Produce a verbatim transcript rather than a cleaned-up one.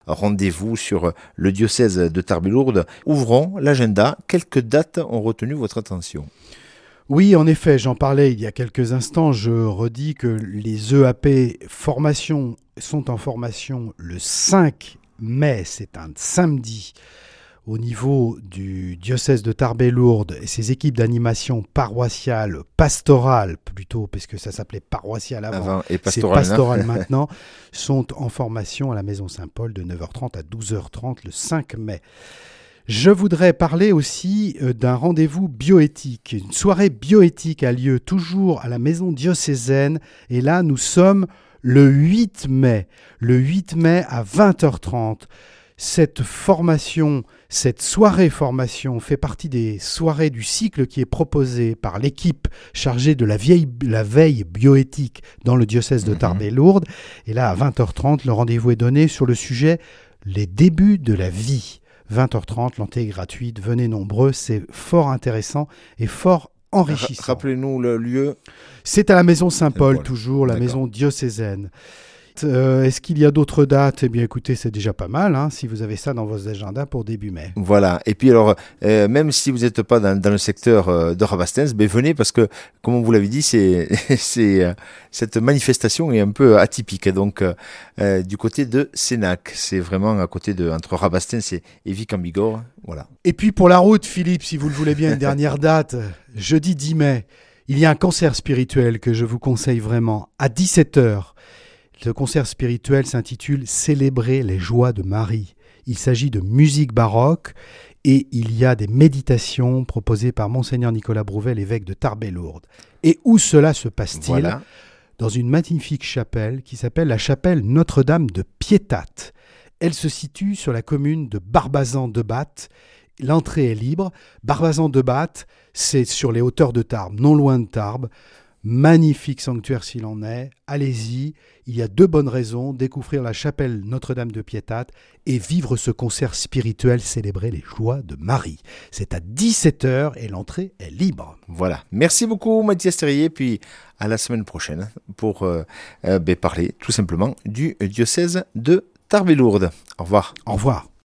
rendez-vous sur le diocèse de Tarbes-Lourdes. Ouvrons l'agenda. Quelques dates ont retenu votre attention? Oui, en effet, j'en parlais il y a quelques instants. Je redis que les E A P formation sont en formation le cinq mai, c'est un samedi, au niveau du diocèse de Tarbes-Lourdes et ses équipes d'animation paroissiale, pastorale plutôt, puisque ça s'appelait paroissiale avant, Avant et c'est pastoral, pastoral maintenant, sont en formation à la Maison Saint-Paul de neuf heures trente à douze heures trente le cinq mai. Je voudrais parler aussi d'un rendez-vous bioéthique. Une soirée bioéthique a lieu toujours à la maison diocésaine et là nous sommes le huit mai. Le huit mai à vingt heures trente. Cette formation, cette soirée formation fait partie des soirées du cycle qui est proposé par l'équipe chargée de la, vieille, la veille bioéthique dans le diocèse de Tarbes-Lourdes. Et là à vingt heures trente, le rendez-vous est donné sur le sujet « Les débuts de la vie ». vingt heures trente, l'entrée est gratuite, venez nombreux, c'est fort intéressant et fort enrichissant. Rappelez-nous le lieu. C'est à la Maison Saint-Paul, Saint-Paul. toujours, la D'accord. maison diocésaine. Euh, est-ce qu'il y a d'autres dates? Eh bien écoutez, c'est déjà pas mal, hein, si vous avez ça dans vos agendas pour début mai. Voilà, et puis alors, euh, même si vous n'êtes pas dans, dans le secteur euh, de Rabastens, ben venez parce que, comme on vous l'avait dit, c'est, c'est, euh, cette manifestation est un peu atypique. Donc, euh, euh, du côté de Sénac, c'est vraiment à côté de, entre Rabastens et, et Vic en Bigorre, voilà. Et puis pour la route, Philippe, si vous le voulez bien, une dernière date, jeudi dix mai, il y a un concert spirituel que je vous conseille vraiment, à dix-sept heures. Ce concert spirituel s'intitule « Célébrer les joies de Marie ». Il s'agit de musique baroque et il y a des méditations proposées par Monseigneur Nicolas Brouvel, évêque de Tarbes-Lourdes. Et où cela se passe-t-il ? Voilà. Dans une magnifique chapelle qui s'appelle la chapelle Notre-Dame de Piétate. Elle se situe sur la commune de Barbazan-de-Batte. L'entrée est libre. Barbazan-de-Batte, c'est sur les hauteurs de Tarbes, non loin de Tarbes. Magnifique sanctuaire s'il en est, allez-y, il y a deux bonnes raisons, découvrir la chapelle Notre-Dame de Piétate et vivre ce concert spirituel, célébrer les joies de Marie. C'est à dix-sept heures et l'entrée est libre. Voilà, merci beaucoup Mathias Terrier, puis à la semaine prochaine pour euh, euh, ben, parler tout simplement du diocèse de Tarbes-Lourdes. Au revoir. Au revoir.